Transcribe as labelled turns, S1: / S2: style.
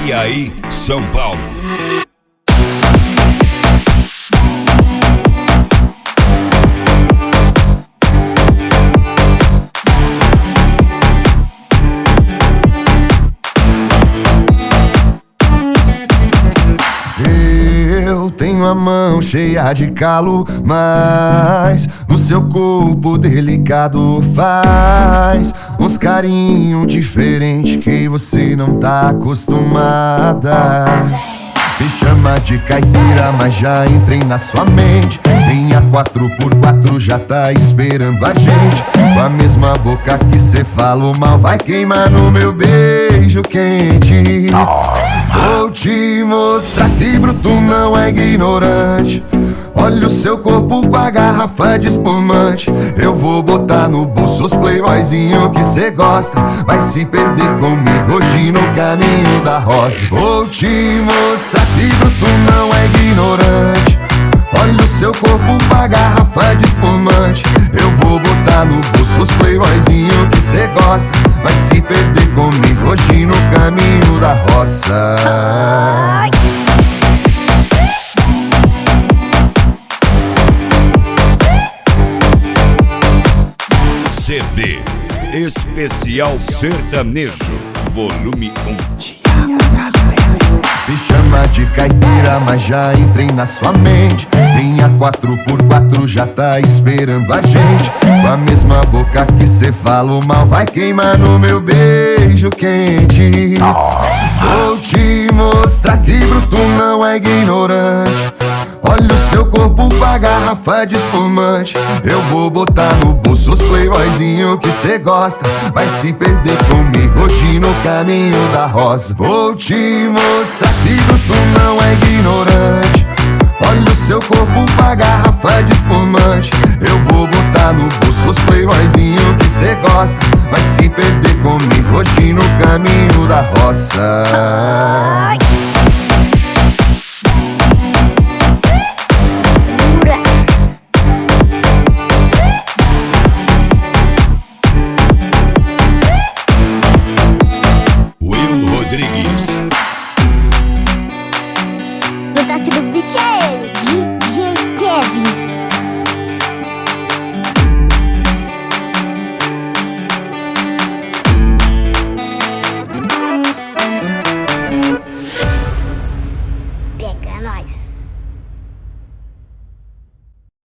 S1: Jundiaí, São Paulo.
S2: Eu tenho a mão cheia de calo, mas no seu corpo delicado faz uns carinhos diferentes que você não tá acostumada. Me chama de caipira, mas já entrei na sua mente. Minha 4x4 já tá esperando a gente. Com a mesma boca que cê fala o mal, vai queimar no meu beijo quente. Vou te mostrar que bruto não é ignorante. Olha o seu corpo com a garrafa de espumante. Eu vou botar no bolso os playboyzinho que cê gosta. Vai se perder comigo hoje no caminho da rosa. Vou te mostrar que bruto não é ignorante. Olha o seu corpo com a garrafa de espumante. Eu vou botar no bolso os playboyzinho que cê gosta. Vai se perder comigo hoje no caminho da roça.
S1: CD Especial Sertanejo, volume 1.
S2: Me chama de caipira, mas já entrei na sua mente. Minha 4x4 já tá esperando a gente. Com a mesma boca que cê fala o mal, vai queimar no meu beijo quente. Vou te mostrar que bruto não é ignorante. Olha o seu corpo com a garrafa de espumante. Eu vou botar no bolso os playboyzinho que cê gosta. Vai se perder comigo hoje no caminho da rosa. Vou te mostrar que bruto não é ignorante. Olha o seu corpo com a garrafa de espumante. Eu vou botar no bolso os playboyzinho que cê gosta. Vai se perder comigo hoje no caminho da roça.
S1: Rodrigues.
S3: O toque do beat é ele, DJ Kevin. Pega nós.